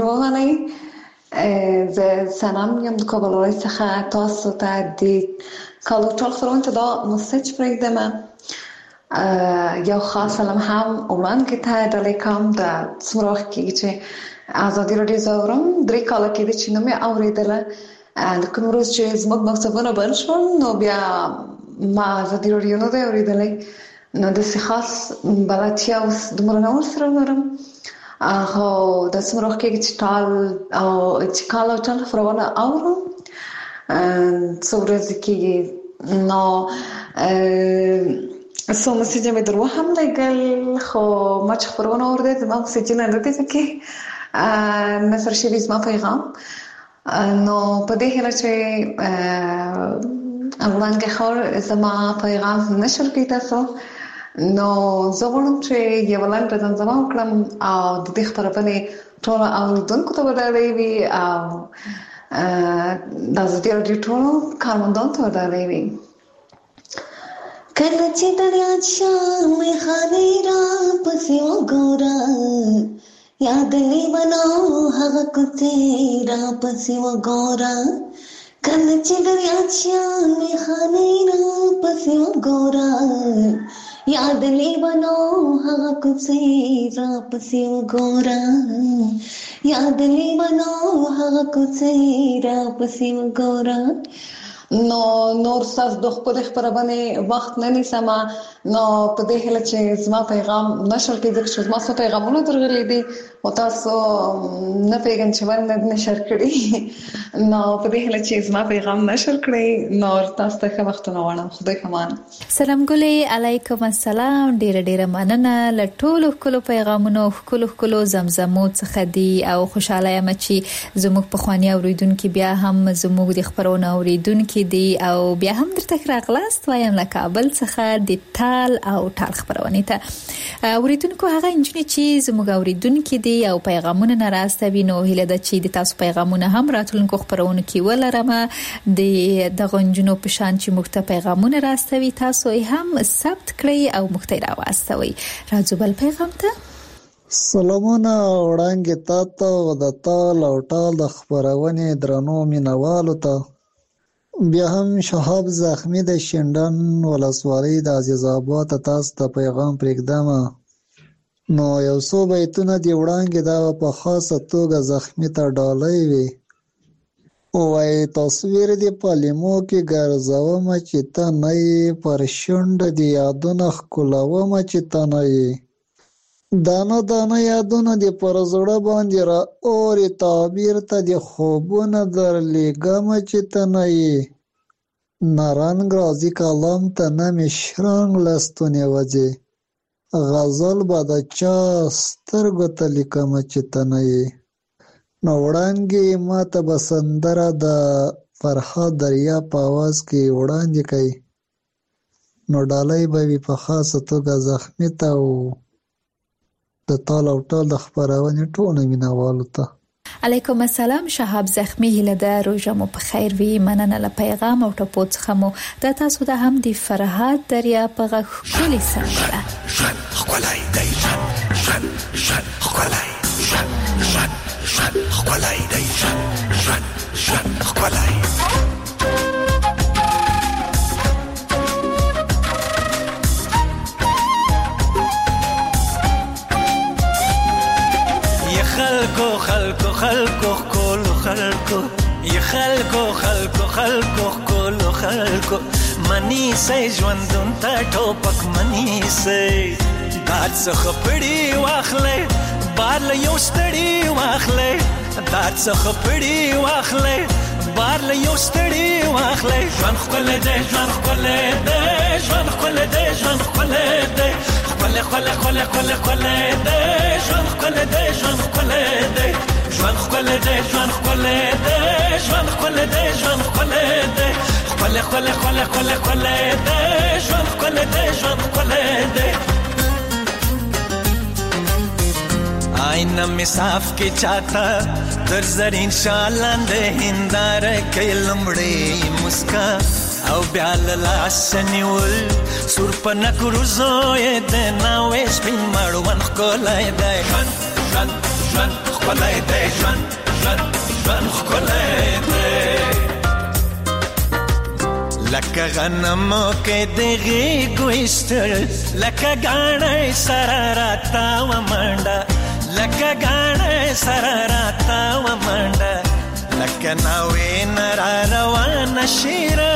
وغنی ز سلام یم د کابل څخه تاسو ته د کالو ټول فرونت دا مسج پرېږدم. یو خاص سلام هم وړاندې ته د لیکم د سمراخ کې چې ازادي رادیو زورم درې کاله کې د چینه مې اوریدله د کوم روز چې زموږ مکتبونه بند شول نو بیا ما ازادي رادیو نه دی اوریدلی نو د خاص بلاتیا اوس د مرنور سره لرم هغه د سمراخ کې چې ټال او چې کاله ټال فرونه اورم څورز کې نو سو مسیجه مې درو هم لګل خو ما چې خبرونه اورده زما مسیجه نه لري ځکه نفر شوی زما پیغام نو په دې هله چې وړاندې خور زما پیغام نشر کړی تاسو نو زه غواړم چې یو لاندې ځنځما وکړم او د دې خبرونه ټول اوریدونکو ته ودرې وي او د زړه د ټول کارمندانو ته ودرې وي کله چې دریا شامې خانې را پسې وګوره یاد لیونو هغه کوڅې را پسې وګوره کله چې دریا شامې خانې را پسې وګوره یاد لیونو هغه کوڅې را پسې وګوره یاد لیونو هغه کوڅې را پسې وګوره نو نور ساس د خپل خبرونه وخت نه نیسم نو په دې هله چې زما پیغام نشر کړي چې زما څو پیغامونه درغلي دي او تاسو نه پیغام چې ورنه نشر کړي نو په دې هله چې زما پیغام نشر کړي نو تاسو ته وخت نه وړم خدای کمان سلام ګلې علیکم السلام ډیره مننه لټولو کولو پیغامونو کولو زمزمو څخه دي او خوشاله یم چې زموږ په خواني اوریدونکو بیا هم زموږ د خبرونه اوریدونکو دي او بیا هم درته راغلاست وایم له کابل څخه د تال او ټال خبرونه ته اوریدونکو هغه انجنې چې زموږ اوریدونکو دي او پیغامونه ناراستوي نو هله د چې د تاسو پیغامونه هم راتلونکو خبرونه کې ولرم د غنجونو په شان چې مخته پیغامونه راستوي تاسو هم ثبت کړئ او مخته راوستوي راځو بل پیغام ته سلامونه وړاندې تاسو د تال او ټال د خبرونه درنو مینوالو ته بیا هم شهاب زخمی د شندن ولسوالۍ د عزیز آباد تاسو ته پیغام پرېږدم نو یو څو بیتونه دی وړاندې دا په خاصه توګه زخمی ته ډالۍ وي وای تصویر دی پالیمو کې ګرځوم چې ته نه پر شونډ دی یادونه ښکلوم چې ته نه دانه یادونه دی پر زړه باندې را اورې تعبیر ته دی خوبونه درلیږم چې ته نه نارنګ راځي کلام ته نه مې شرنګ لستونې وځي غزل به د چا سترګو ته لیکم چې ته نه نو وړاندې ما ته به سندره د فرهاد دریا په اواز کې وړاندې کوي نو ډالۍ به وي په خاصه توګه زخمی ته او د تال او ټال د خبرونې ټولو مینوالو ته علیکم السلام شهاب زخمی هله د روژه مو په خیر وي مننه له پیغام او ټپو څخه مو د تاسو د هم د فرهاد دریا په غږ ښکلې سندره ښکلی دی ژوند ښکلی ښکلی دی ژوند ښکلی خلکو کولو خلکو ی خلکو کولو خلکو منی سي ژوندون ته ټوپک منی سي دار څخه پړی واخلې بار له یو ستړی واخلې دار څخه پړی واخلې بار له یو ستړی واخلې ژوند خپل دې ژوند خپل دې ژوند خپل دې ژوند خپل دې خپل خپل خپل خپل خپل دې ژوند خپل دې ژوند خپل دې ژوند خپل دې ژوند خپل دې ژوند خپل دې ژوند خپل دې خپل خپل خپل خپل خپل دې ژوند خپل دې ژوند خپل دې آینه می صاف کې چاته در زرین شالند هندار کې لمړې مسکا او بیا لاس نیول سور پنه کروزو یې د ناوې سپین مړوند خولای دی ژوند خولای دی ژوند خولای دی لکه غنمو کې دغه ګوښتل لکه غاڼې سره راتا و منډه لکه غاڼې سره راتا و منډه لکه ناوې نرا روان شیره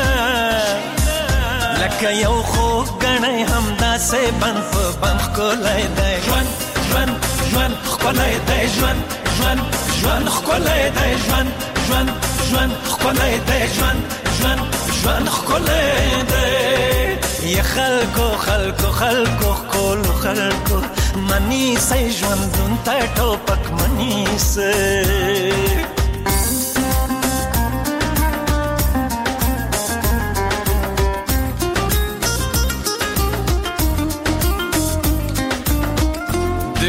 لکه یو خو غاڼې همدا سه بند په بند کولای دی ژوند خولای دی ژوند خولای دی ژوند خولای دی ژوند خولای دی ی خلکو کولو خلکو منی سي ژوندون ته ټوپک منی سي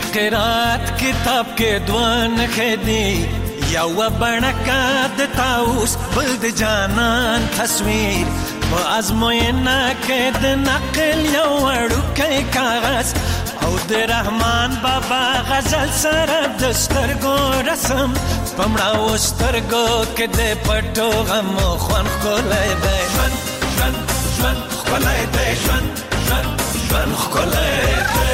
قرات کتاب کې دوان خدي یو بڼکا د تاوس بل د جانان تصویر په ازموینه کې د نقل یو وړوکی کاغذ او د رحمان بابا غزل سره د سترګو رسم پمړاو سترګو کې د پټو غمو خوان ښکلی دی ژوند ژوند ژوند ښکلی دی ژوند ژوند ژوند ښکلی دی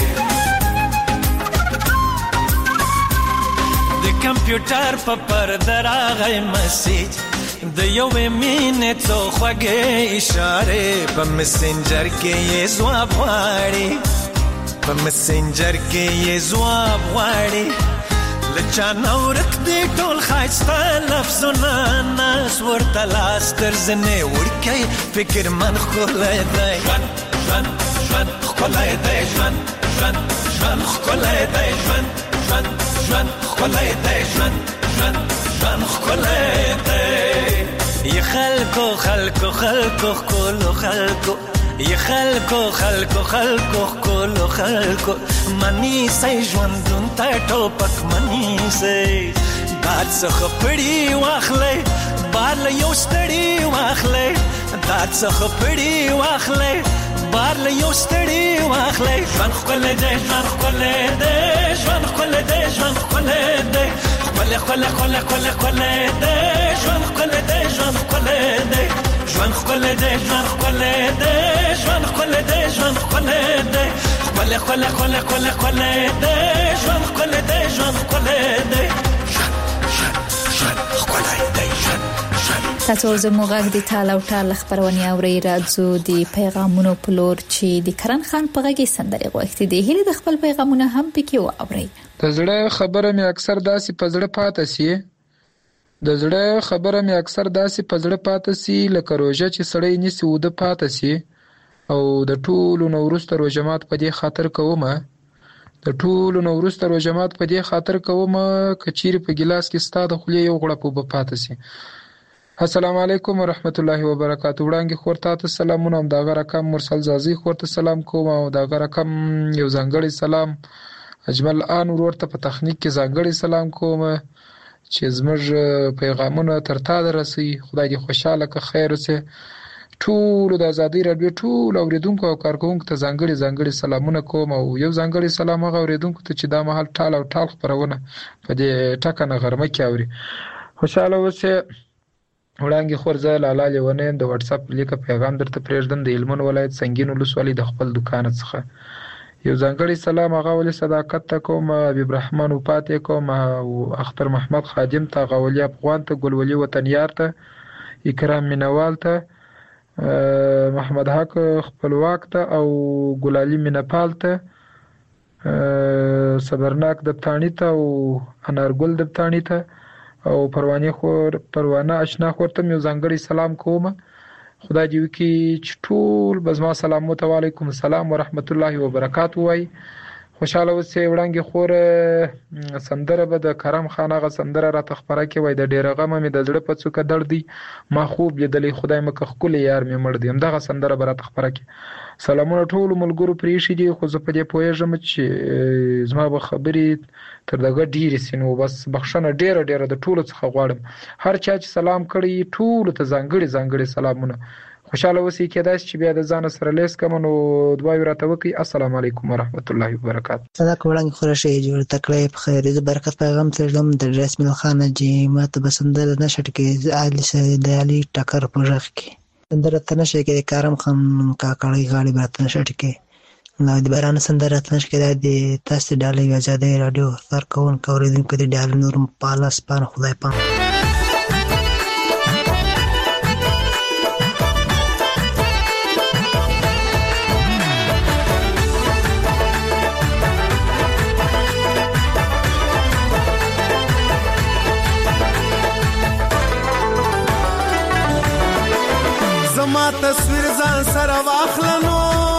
د کمپیوټر په پرده راغی مسیج د یوې مینې څو خوږې اشارې په مسنجر کې یې ځواب غواړي په مسنجر کې یې ځواب غواړي له چا نه ورک دي ټول ښایسته لفظونه ناز ورته لاس تر زنې وړکی فکر من ښکلی دی ژوند ژوند ژوند ښکلی دی ژوند ژوند ژوند ښکلی دی ژوند ژوند ژوند ښکلی دی ژوند ژوند ژوند ښکلی دی ی خلکو خلکو خلکو ښکلو خلکو ی خلکو خلکو خلکو ښکلو خلکو منیسئ ژوندون ته ټوپک منیسئ باد څخه پړي واخلئ بار له یو ستړي واخلئ داد څخه پړي واخلئ بار له یو ستړي واخلئ ژوند ښکلی دی ژوند ښکلی دی ژوند ښکلی دی ژوند ښکلی دی ښکلی ښکلی ښکلی ښکلی ښکلی دی ژوند ښکلی دی ژوند ښکلی دی ژوند ښکلی دی ژوند ښکلی دی ژوند ښکلی دی ژوند ښکلی دی ښکلی ښکلی ښکلی ښکلی ښکلی دی ژوند ښکلی دی ژوند ښکلی دی ژوند ژوند ژوند ښکلی دی ژوند تاسو زموږ غږ د ټال او ټال خبرونه اوري راځو د پیغامونو په لور چې د کرن خان په غږ سندري غوښتي دي هله د خپل پیغامونه هم پکې واوري د زړه خبره مې اکثر داسې په زړه پاتې سي د زړه خبره مې اکثر داسې په زړه پاتې سي لکه روژه چې سړی نیسي وده پاتې سي او د ټولو نو وروسته روژه مات په دې خاطر کومه د ټولو نو وروسته روژه مات په دې خاطر کومه کچيري په ګلاس کې ستاده خولې یو غړپ وب پاتې سي السلام علیکم ورحمت الله وبرکاتہ وړاندې خورته ته سلامونه هم دا رقم مرسل زازي خورته سلام کوم او دا رقم یو ځانګړی سلام اجمل ان ورته په تخنیک کې ځانګړی سلام کوم چې زموږ پیغامونه تر تا درسي خدای دې خوشاله که خیر وسه ټول د ازادي رادیو ټول اوریدونکو او کارکونکو ته ځانګړي سلامونه کوم او یو ځانګړي سلام هغه اوریدونکو ته چې دا مهال ټال او ټال خبرونه په دې ټکنه غرمه کې اوري خوشاله وسه وړاندې خورځه لاله لیونه د واتس اپ لیکه پیغام درته پرېږدم د هلمند ولایت سنگین ولسوالۍ د خپل دکان څخه یو ځانګړی سلام هغه ولې صداقت ته کوم حبیب رحمان وپاتې کوم او اختر محمد خادم ته غولي افغان ته ګلولي وطنیار ته اکرام مینوال ته محمد حق خپلواک ته او ګلالي مینپال ته صبرناک دبتانی ته او انارګل دبتانی ته او پروانه آشنا خورته یو ځانګړی سلام کوم خدای دې وکي چې ټول بزما سلام علیکم السلام ورحمت الله وبرکاتہ وای خوشاله اوسئ وړاندې خور سندره به د کرم خان غ سندره را تخبره کې وای د ډیره غم مې د زړه په څوکه درد دی ما خوب لیدلې خدای مکه خپل یار مې مړ دی هم دغه سندره به را تخبره کې سلامونه ټول ملګرو پریشي دي خو زه په دې پوهیږم چې زما به خبرې تر دغه ډیره سينو بس بخښنه ډیره د ټولو څخه غواړم هر چا چې سلام کړی ټول ته ځانګړي سلامونه خوشاله اوسئ کېدای چې بیا د ځان سره لیس کوم نو دعا ورته وکي السلام علیکم ورحمت الله وبرکاتہ صدق وړاندې خورشه جوړ تکړه په خیر دې برکت پیغام ترجم د رسمي خانه جی ماته بسندل نشټ کې علي سید علي ټکر پروژه کې سندره تنشه کې کرم خان کاکړی غاړي برات نشټ کې نو د باران سندره تنشه کې د تاسو ډالې آزادې رادیو سر کون کوریدونکو د ډال نور پالاس پان خدای پام زما تصویر ځان سره واخلنو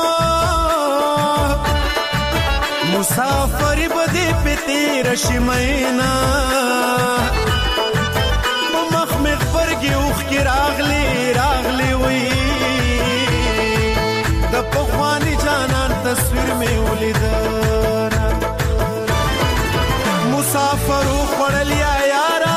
مسافر بده پتی رشمینا په مخ مخ پرګي اوخ کی راغلی وی د پخوانی جانان تصویر می ولیدل مسافر خوړل یا یارا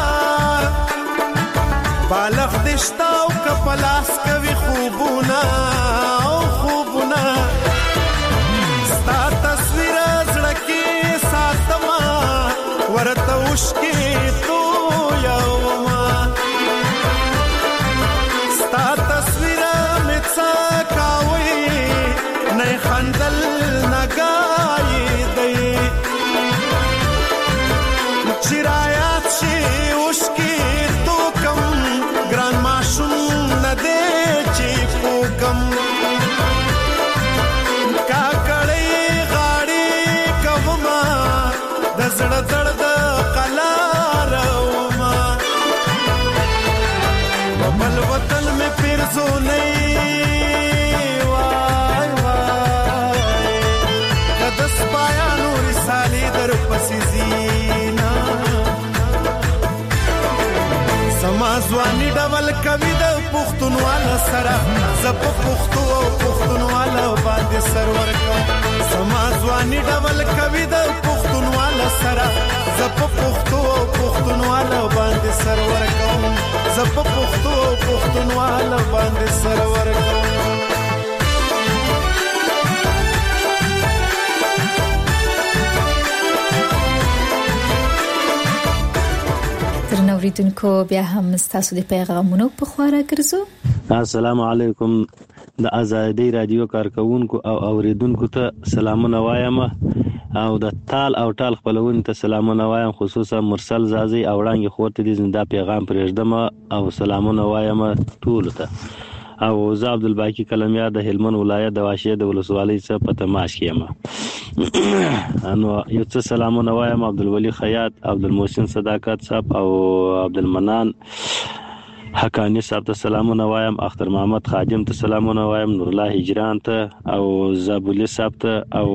بالغ دشتا او کپلاس کوي خوبونه او خوبونه ستا تصویر زړه کې ساتما ورته وشکې تو یوما ستا تصویر مې څه کاوي نه خندل نګای دی چرایات شي وشکې تو کم ګران ماشوم نه دی چې پوکم کاکړې غاړې کوما د زړه درد قلار وما بل وطن میں پھر زونې وای وای کدس پایا نور سالي در پسې زینا سمازوانی ډول کوي د پښتونواله سره زپ پښتو او پښتونواله باندې سرور کوم سمازوانی ډول کوي د پښتونواله سره زپ پښتو او پښتونواله باندې سرور کوم زپ پښتو او پښتونواله باندې سرور کوم نوریدونکو بیا هم ستاسو د پیغامونو په خواړه ګرځو. السلام علیکم د ازادي رادیو کارکونکو او اوریدونکو ته سلامونه وایم او د تال او ټال خپلون ته سلامونه وایم خصوصا مرسل زازي او وړاندې خورته دي زنده پیغام پرېږدم او سلامونه وایم ټول ته او زه عبدالباقی کلمیار د هلمند ولایت د واشه د ولسوالۍ څخه په تماس کېم انو یو څه سلامونه وایم عبدالولی خیاط عبدالمحسن صداقت صاحب او عبدالمنان حقانی صاحب ته سلامونه وایم اختر محمد خادم ته سلامونه وایم نور الله هجران ته او زابولی صاحب ته او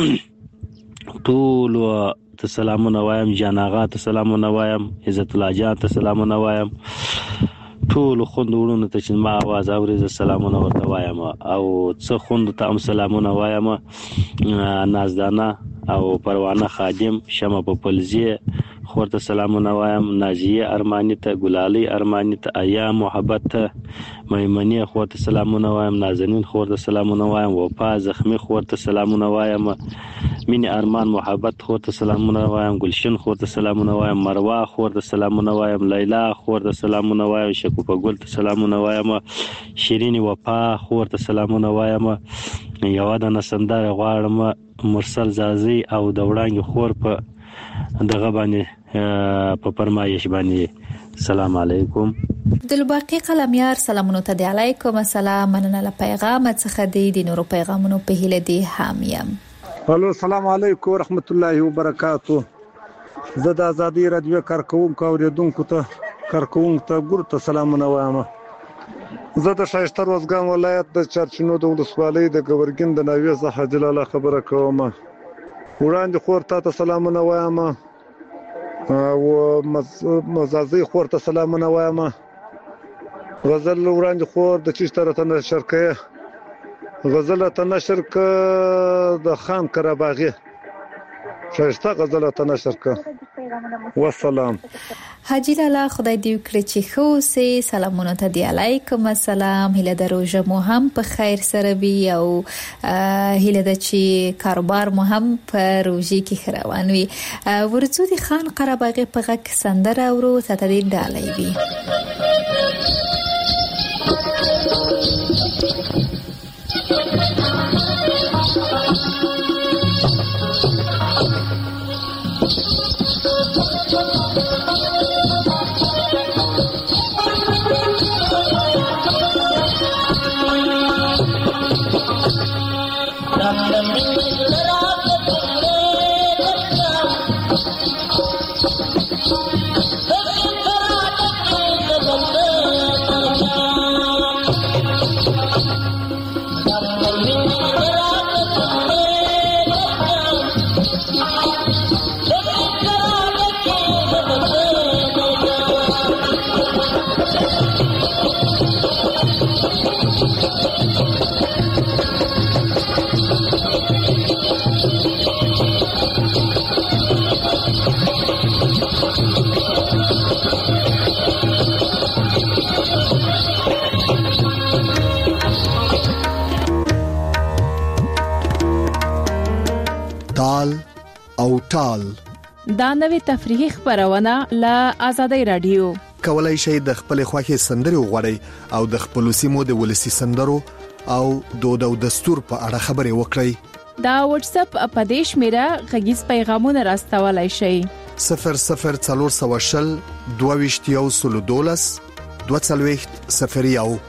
ټول ته سلامونه وایم جان آغا ته سلامونه وایم عزت الله جان ته سلامونه وایم ټول خوند ورونو ته چې ما आवाज اوري سلامونه ورته وایم او څه خوند ته هم سلامونه وایم نازدانه او پروانه خادم شمه په پلزیه خورته سلامونه وایم نازیه ارمانی ته ګلالي ارمانی ته ایا محبت ته میمنی خورته سلامونه وایم نازنین خورته سلامونه وایم وفا زخمی خورته سلامونه وایم مینی ارمان محبت خورته سلامونه وایم گلشن خورته سلامونه وایم مروه خورته سلامونه وایم لیلا خورته سلامونه وایم شکوفه ګل ته سلامونه وایم شیرین وفا خورته سلامونه وایم یو د نسندار غواړم مرسل زازي او د وړاندې خور په دغه باندې په فرمایش باندې سلام علیکم عبدالباقی قلمیار سلامونه ته دی علیکم السلام مننه له پیغام څخه دی د نورو پیغامونو په هیله دی حامیم الو السلام علیکم ورحمت الله وبرکاتو زه د ازادي رادیو کارکونکو اوریدونکو ته ګورته سلامونه وایم زه د شایسته روزګان ولایت د چرچینو د ولسوالۍ د ګورګین د ناوې څخه جلاله خبره کوم وړاندې خور ته سلامونه وایم او مزازي خور ته سلامونه وایم غزل وړاندې خور د چشتره ته نشر کړه غزل ته نشر کړه د خان کرباغي شایسته غزل ته نشر کړه والسلام حاجی لالا خدای دې وکړي چې خو سي سلامونه ته دی علیکم السلام هله د روزه مو هم په خیر سره وي او هله د چې کاروبار مو هم په روزي کې خروان وي ورڅو دي خان قرباغي په غک سندره ورو ته دې ډالې وي ټال. دا نوې تفریحي خبرونه له آزادۍ رادیو. کولای شئ د خپل خوښي سندري وغوړئ او د خپل سیمو د ولسی سندرو او دود او دستور په اړه خبرې وکړئ. دا واتس اپ اپدیش میرا غږیز پیغامونه راستولای شئ. 00420 22 22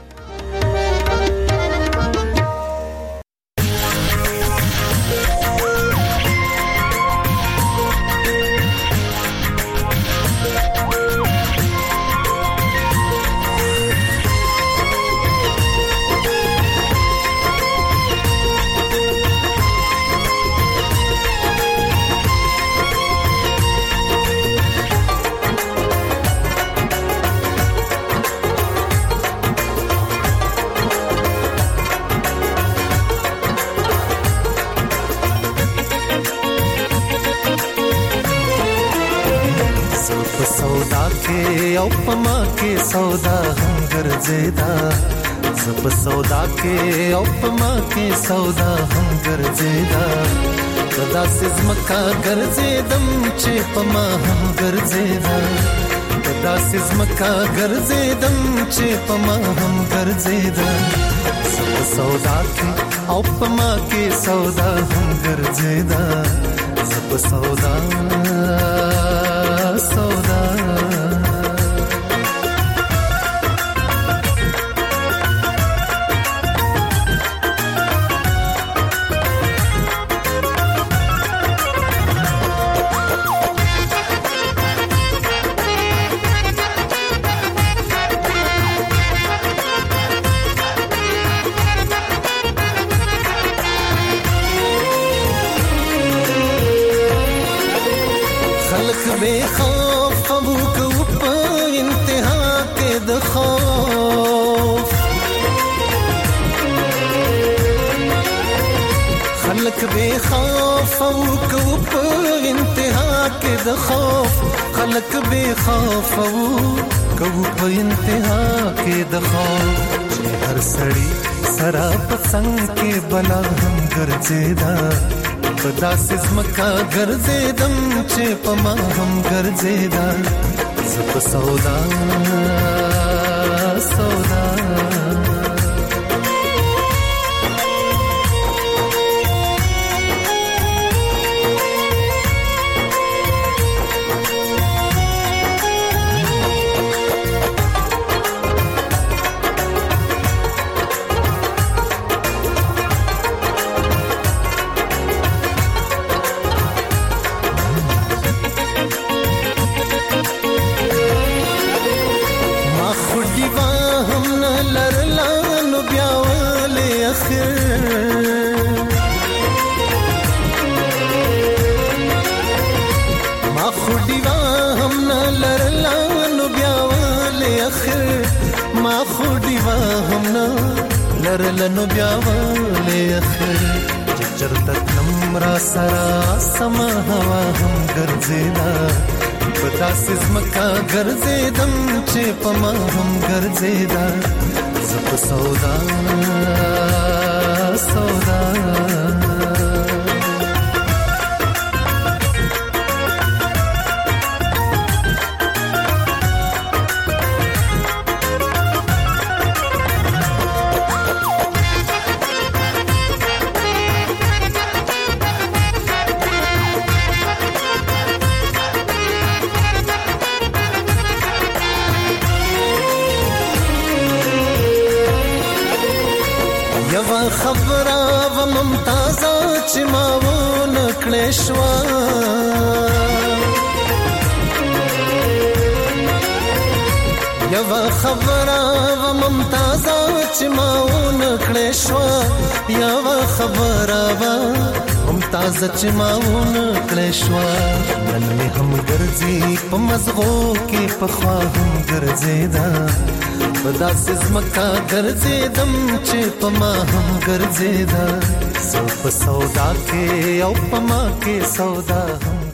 او پما کې سودا هم ګرځیدا زب سودا کې او پما کې سودا هم ګرځیدا صدا سزمکا ګرځیدم چې پما هم ګرځیدا صدا سزمکا ګرځیدم چې پما هم ګرځیدا زب سودا کې او پما کې سودا هم ګرځیدا زب سودا سودا بے خوف ابو کو په انتها کې د خوف خلق بے خوف ابو کو په انتها کې د خوف خلق بے خوف ابو کو په انتها کې د خوف هر سړی سرا پسنګ کې بلا هم ګرځیدا پدا سزمکا ګرځیدم چې پما هم ګرځیدا زپ سودا سودا لرلنو بیا ولې اخر چرته نمرا سرا سما هوا هم ګرځیدا پتا سزمکا ګرځیدم چې پما هم ګرځیدا زپ سودا سودا خبره و ممتازه چې ما ونکړې شوه یوه خبره و ممتازه چې ما ونکړې شوه یوه خبره و ممتازه چې ما ونکړې شوه نن مې هم ګرځي په مزغو کې پخوا هم ګرځېده پدا سزمکا ګرځیدم چې پما هم ګرځیدا سو په سودا کې او پما کې سودا هم